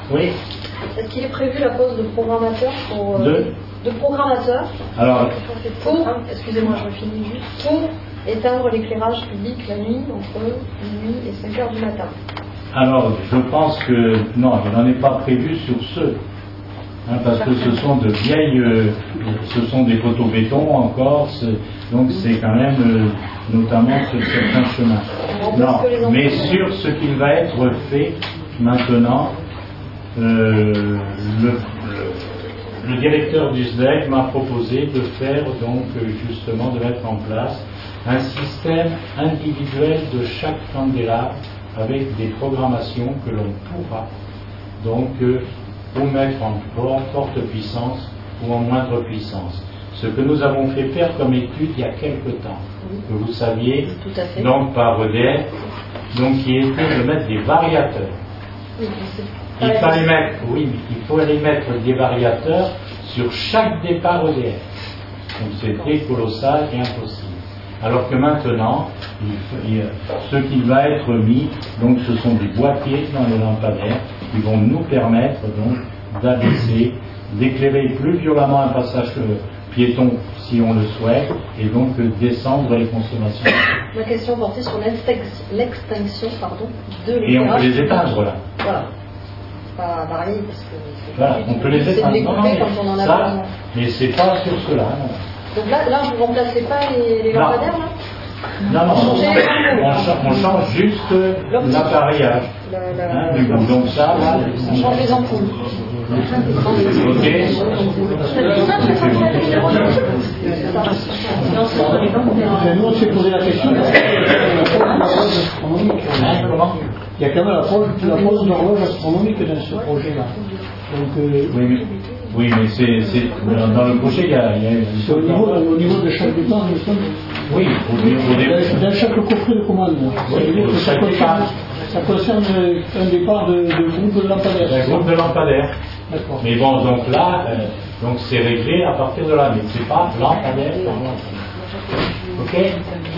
Oui. Est-ce qu'il est prévu la pose de programmateur pour de programmateur Alors, pour, excusez-moi, je finis juste, pour éteindre l'éclairage public la nuit entre minuit et 5 heures du matin? Alors, je pense que non, il n'en est pas prévu sur ceux. Parce que ce sont de vieilles, ce sont des poteaux béton encore, donc c'est quand même notamment sur certains chemins. Non, mais sur ce qu'il va être fait maintenant, le directeur du SDEC m'a proposé de faire donc justement de mettre en place un système individuel de chaque candélabre avec des programmations que l'on pourra donc ou mettre en forte puissance ou en moindre puissance. Ce que nous avons fait faire comme étude il y a quelque temps, que vous saviez, donc par EDF, donc qui était de mettre des variateurs. Il fallait mettre, oui, mais il faut aller mettre des variateurs sur chaque départ EDF. Donc c'était colossal et impossible. Alors que maintenant, ce qui va être mis, donc ce sont des boîtiers dans les lampadaires qui vont nous permettre donc d'abaisser, d'éclairer plus violemment un passage piéton si on le souhaite, et donc descendre les consommations. Ma question portait sur l'extinction de l'éclairage. Et on peut les éteindre là. Voilà. Pas varier parce que voilà, on peut les éteindre. Quand on en a ça, mais c'est pas sur cela. Non. Donc là, vous ne remplacez pas les lampadaires là? Non, on change juste l'appareillage. Donc ça, là, on change les ampoules. Ok. Nous, on s'est posé la question. Il y a quand même la pose d'horloge astronomique dans ce projet-là. Donc, oui, mais c'est dans le projet, il y a au niveau de chaque départ, nous sommes. Oui, dans chaque coffret de commande. Ça concerne un départ de groupe de lampadaires. Un groupe de lampadaires. D'accord. Mais bon, donc là, donc c'est réglé à partir de là, mais c'est pas lampadaire par lampadaire. Ok.